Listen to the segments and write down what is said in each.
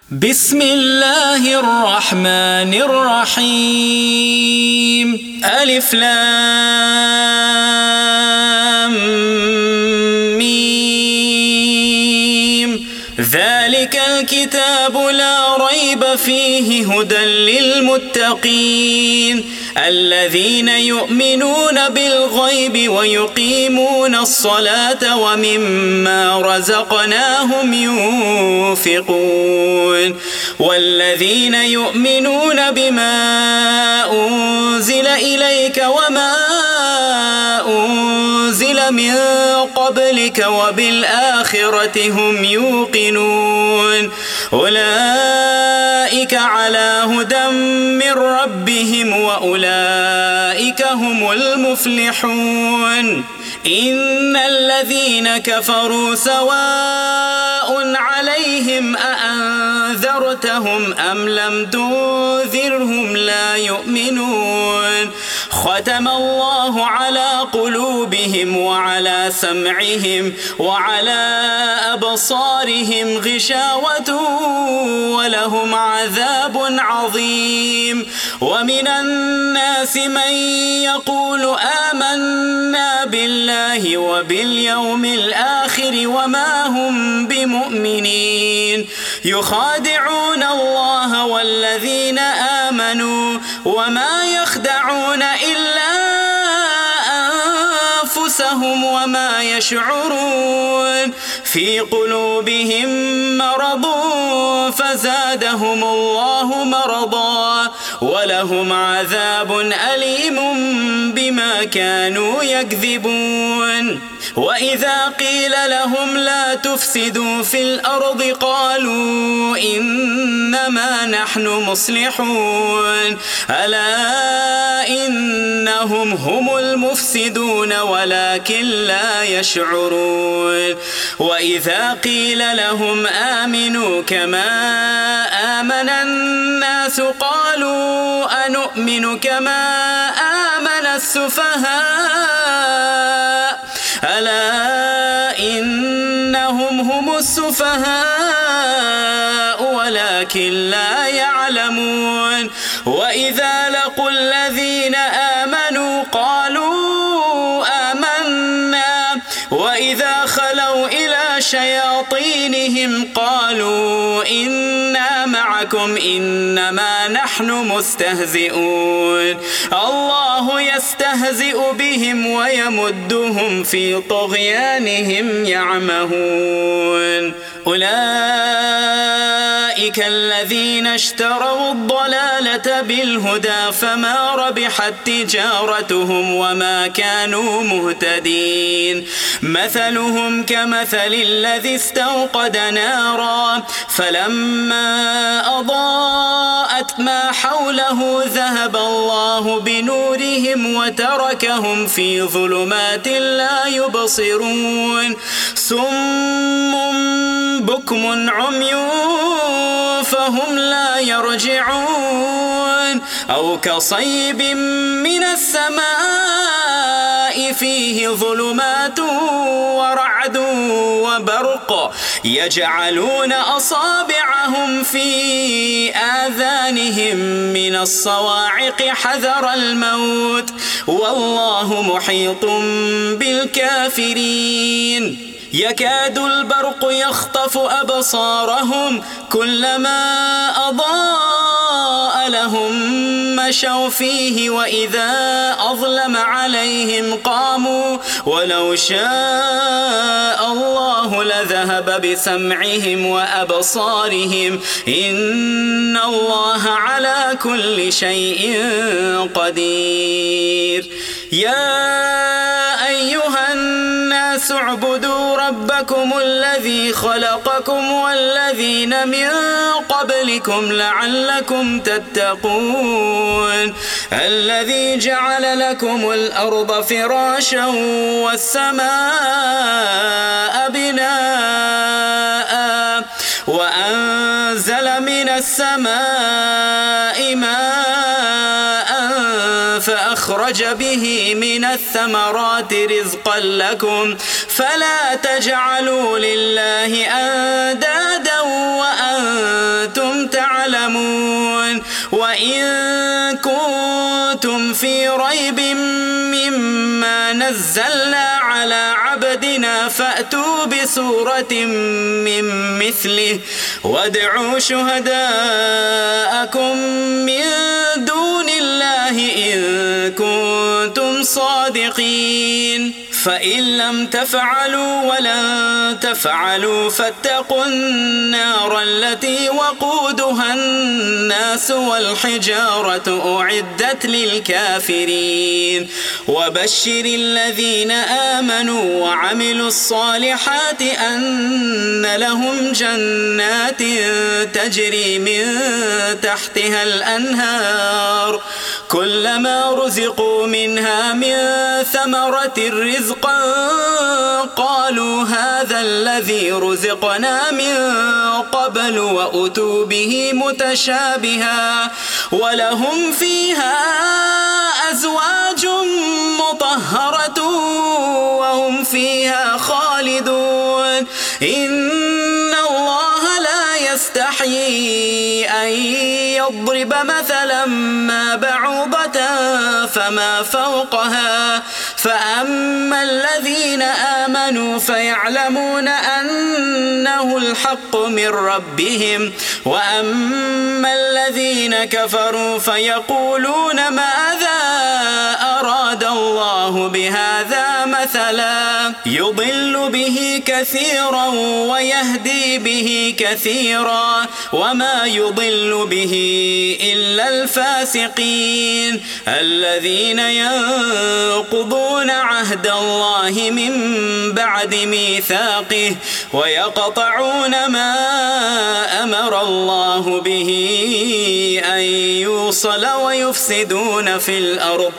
بسم الله الرحمن الرحيم. ألف لام ميم. ذلك الكتاب لا ريب فيه هدى للمتقين الذين يؤمنون بالغيب ويقيمون الصلاة ومما رزقناهم ينفقون والذين يؤمنون بما أنزل إليك وما أنزل من قبلك وبالآخرة هم يوقنون أولئك على هدى من ربهم وأولئك هم المفلحون. إن الذين كفروا سواء عليهم أأنذرتهم أم لم تنذرهم لا يؤمنون. ختم الله على قلوبهم وعلى سمعهم وعلى أبصارهم غشاوة ولهم عذاب عظيم. ومن الناس من يقول آمنا بالله وباليوم الآخر وما هم بمؤمنين يخادعون الله والذين آمنوا وما يخدعون إلا أنفسهم وما يشعرون. في قلوبهم مرض فزادهم الله مرضا ولهم عذاب أليم بما كانوا يكذبون. وإذا قيل لهم لا تفسدوا في الأرض قالوا إنما نحن مصلحون ألا إنهم هم المفسدون ولكن لا يشعرون. وإذا قيل لهم آمنوا كما آمن الناس قالوا أنؤمن كما آمن السفهاء ألا إنهم هم السفهاء ولكن لا يعلمون. وإذا لقوا الذين آمنوا قالوا آمنا وإذا خلوا إلى شياطينهم قالوا إنا معكم إنما نحن مستهزئون. الله يستهزئ بهم ويمدهم في طغيانهم يعمهون. أولئك الذين اشتروا الضلالة بالهدى فما ربحت تجارتهم وما كانوا مهتدين. مثلهم كمثل الذي استوقد نارا فلما أضاءت ما حوله ذهب الله بنورهم وتركهم في ظلمات لا يبصرون. صم بكم عمي فهم لا يرجعون. أو كصيب من السماء فيه ظلمات ورعد وبرق يجعلون أصابعهم في آذانهم من الصواعق حذر الموت والله محيط بالكافرين. يكاد البرق يخطف أبصارهم كلما أضاء لهم مشوا فيه وإذا أظلم عليهم قاموا ولو شاء الله لذهب بسمعهم وأبصارهم إن الله على كل شيء قدير. يا أيها الناس اعبدوا ربكم الذي خلقكم والذين من قبلكم لعلكم تتقون. الذي جعل لكم الأرض فراشا والسماء بناء وأنزل من السماء ماء فأخرج به من الثمرات رزقا لكم فلا تجعلوا لله أندادا وأنتم يعلمون وإن كنتم في ريب مما نزلنا على عبدنا فأتوا بسورة من مثله وادعوا شهداءكم من دون الله إن كنتم صادقين فإن لم تفعلوا ولن تفعلوا فاتقوا النار التي وقودها الناس والحجارة أعدت للكافرين وبشر الذين آمنوا وعملوا الصالحات أن لهم جنات تجري من تحتها الأنهار كلما رزقوا منها من ثمرة رزقا قالوا هذا الذي رزقنا من قبل وأتوا به متشابها ولهم فيها أزواج مطهرة وهم فيها خالدون إن الله لا يستحيي أن يضرب مثلا ما بعوضة فما فوقها فأما الذين آمنوا فيعلمون أنه الحق من ربهم وأما الذين كفروا فيقولون ماذا أراد الله بهذا مثلا يضل به كثيرا ويهدي به كثيرا وما يضل به إلا الفاسقين الذين ينقضون عهد الله من بعد ميثاقه ويقطعون ما أمر الله به أن يوصل ويفسدون في الأرض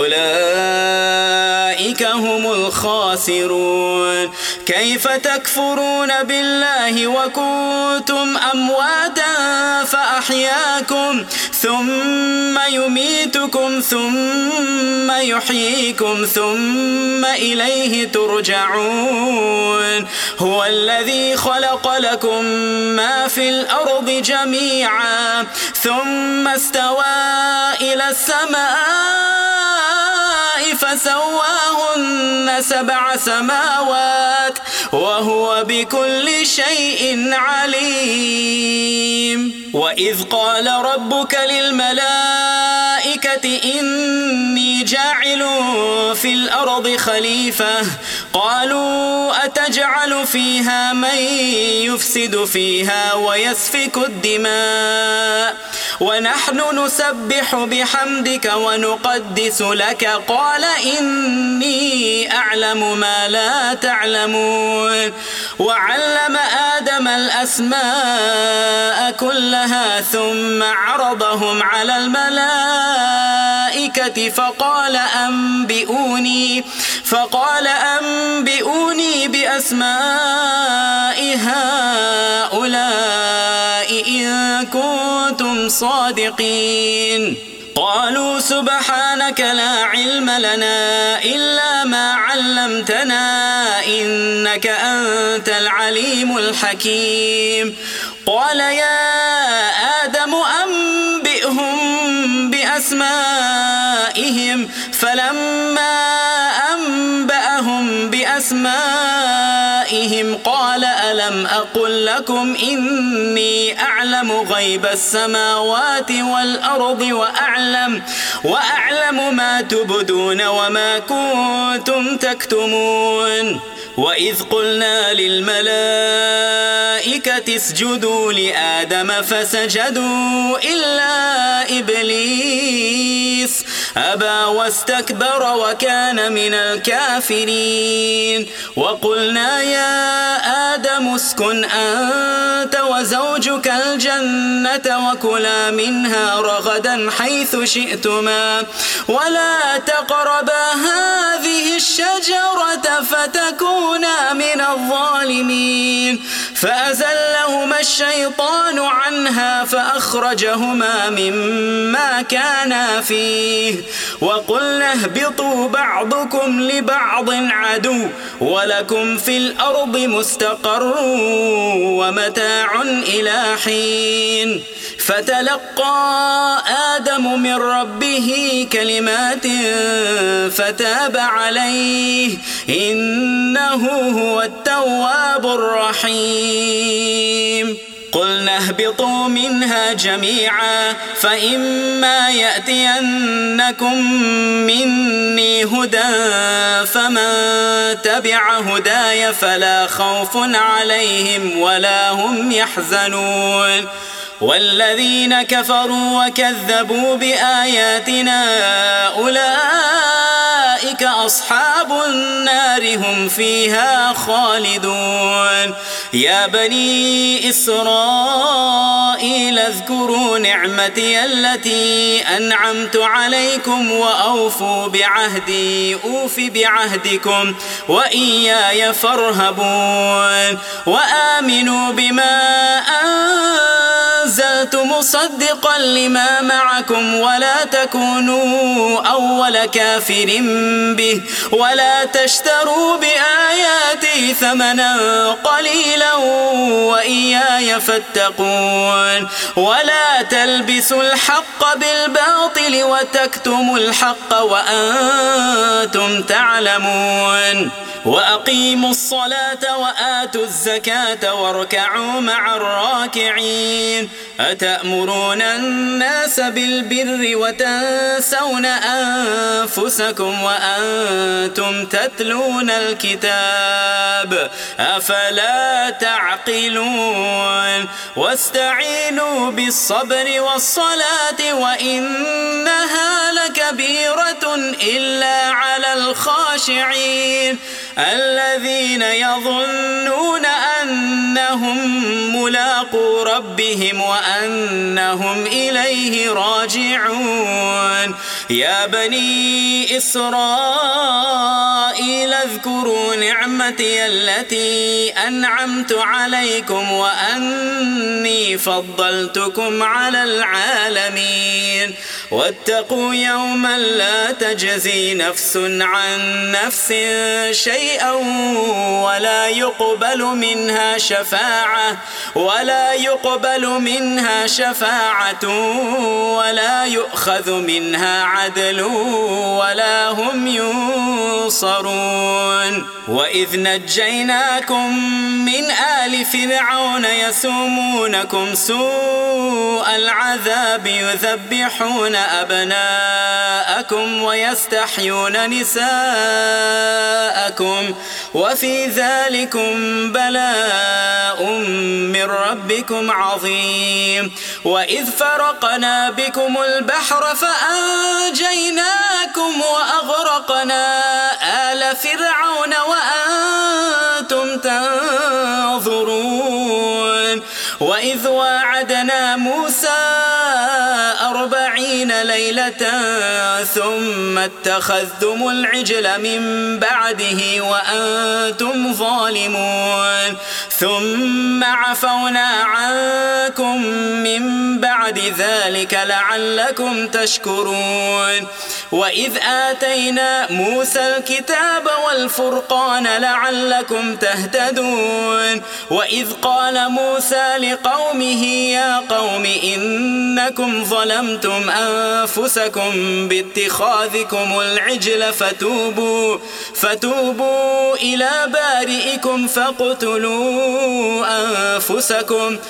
أولئك هم الخاسرون كيف تكفرون بالله وكنتم أمواتا فأحياكم ثم يميتكم ثم يحييكم ثم إليه ترجعون هو الذي خلق لكم ما في الأرض جميعا ثم استوى إلى السماء فسواهن 7 سماوات وهو بكل شيء عليم وإذ قال ربك للملائكة إني جاعل في الأرض خليفة قالوا أتجعل فيها من يفسد فيها ويسفك الدماء ونحن نسبح بحمدك ونقدس لك قال إني أعلم ما لا تعلمون وعلم آدم الأسماء كلها ثم عرضهم على الملائكة فقال أنبئوني بأسماء هؤلاء إن كنتم صادقين قالوا سبحانك لا علم لنا إلا ما علمتنا إنك أنت العليم الحكيم قال يا آدم أنبئهم بأسمائهم فلما أنبأهم بأسمائهم قال ألم أقل لكم إني أعلم غيب السماوات والأرض وأعلم ما تبدون وما كنتم تكتمون وإذ قلنا للملائكة اسجدوا لآدم فسجدوا إلا إبليس أبى واستكبر وكان من الكافرين وقلنا يا آدم اسكن أنت وزوجك الجنة وكلا منها رغدا حيث شئتما ولا تقربا هذه الشجرة فتكونا من الظالمين فأزلهما الشيطان عنها فأخرجهما مما كانا فيه وقلنا اهبطوا بعضكم لبعض عدو ولكم في الأرض مستقر ومتاع إلى حين فتلقى آدم من ربه كلمات فتاب عليه إنه هو التواب الرحيم قلنا اهبطوا منها جميعا فإما يأتينكم مني هدى فمن تبع هداي فلا خوف عليهم ولا هم يحزنون والذين كفروا وكذبوا بآياتنا أولئك أصحاب النار هم فيها خالدون يا بني إسرائيل اذكروا نعمتي التي أنعمت عليكم وأوفوا بعهدي أوف بعهدكم وإياي فارهبون وآمنوا بما أنزلت مصدقا لما معكم ولا تكونوا أول كافر به ولا تشتروا بآياتي ثمنا قليلا وإياي فاتقون ولا تلبسوا الحق بالباطل وتكتموا الحق وأنتم تعلمون وأقيموا الصلاة وآتوا الزكاة واركعوا مع الراكعين أتأمرون الناس بالبر وتنسون أنفسكم وأنتم تتلون الكتاب أفلا تعقلون واستعينوا بالصبر والصلاة وإنها لكبيرة إلا على الخاشعين الذين يظنون أنهم ملاقو ربهم وأنهم إليه راجعون يا بني إسرائيل اذكروا نعمتي التي أنعمت عليكم وأني فضلتكم على العالمين واتقوا يوما لا تجزي نفس عن نفس شيئا ولا يقبل منها شفاعة ولا يؤخذ منها عدل ولا هم ينصرون وإذ نجيناكم من آل فرعون يسومونكم سوء العذاب يذبحون أبناءكم ويستحيون نساءكم وفي ذلكم بلاء من ربكم عظيم وإذ فرقنا بكم البحر فأنجيناكم وأغرقنا آل فرعون وأنتم تنظرون وإذ واعدنا موسى 40 ليلة ثم اتخذتم العجل من بعده وأنتم ظالمون ثم عفونا عنكم من بعد ذلك لعلكم تشكرون وإذ آتينا موسى الكتاب والفرقان لعلكم تهتدون وإذ قال موسى لقومه يا قوم إنكم ظلمتم أنفسكم باتخاذكم العجل فتوبوا إلى بارئكم فاقتلوا أنفسكم